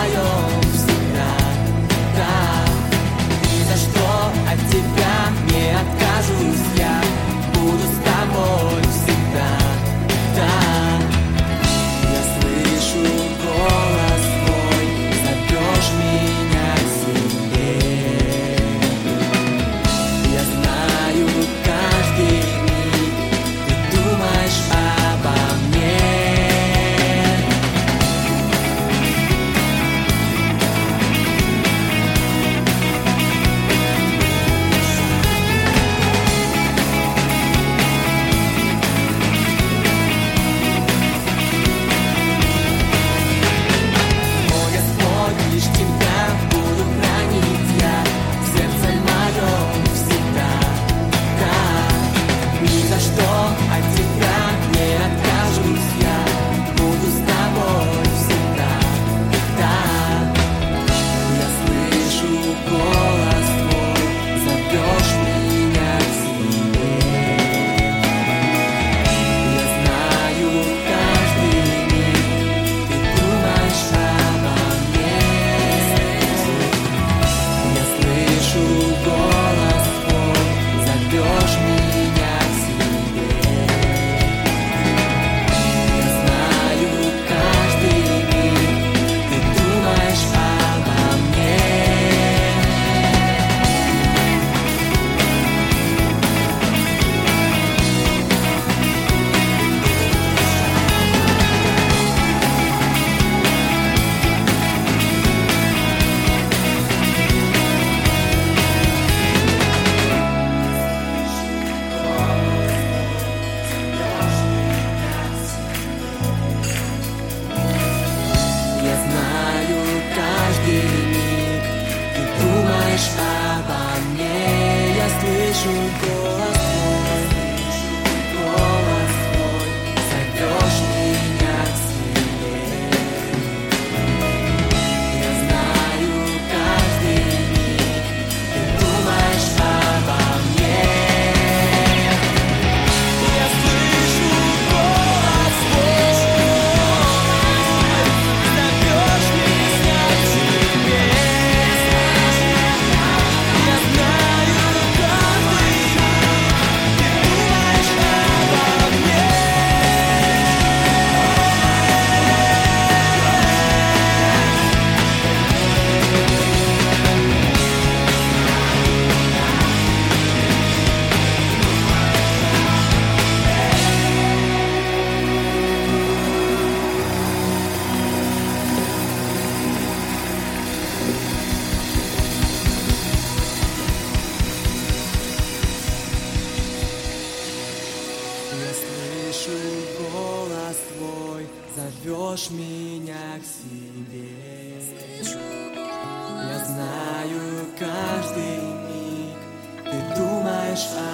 моем всегда. Да, ни за что от тебя не откажусь я. Буду с тобой всегда. Да, я слышу голос твой, зовешь меня к себе. Я знаю каждый миг, ты думаешь обо мне. О, Господь, лишь тебя буду хранить я в сердце моем всегда. Да, ни за что от тебя не откажусь я. Буду с тобой всегда. Да, я слышу голос твой, зовешь меня к себе. Я знаю каждый миг, ты думаешь обо мне. Я слышу голос твой, зовешь меня к себе. Я знаю каждый миг, ты думаешь обо мне. Я знаю каждый миг, ты думаешь обо мне. Я слышу голос твой, зовешь меня к себе. Я знаю каждый миг, ты думаешь обо мне. Я слышу голос твой, зовешь меня к себе. Я знаю каждый миг, ты думаешь обо мне. Я слышу голос твой, зовешь меня к себе. Я знаю каждый миг, ты думаешь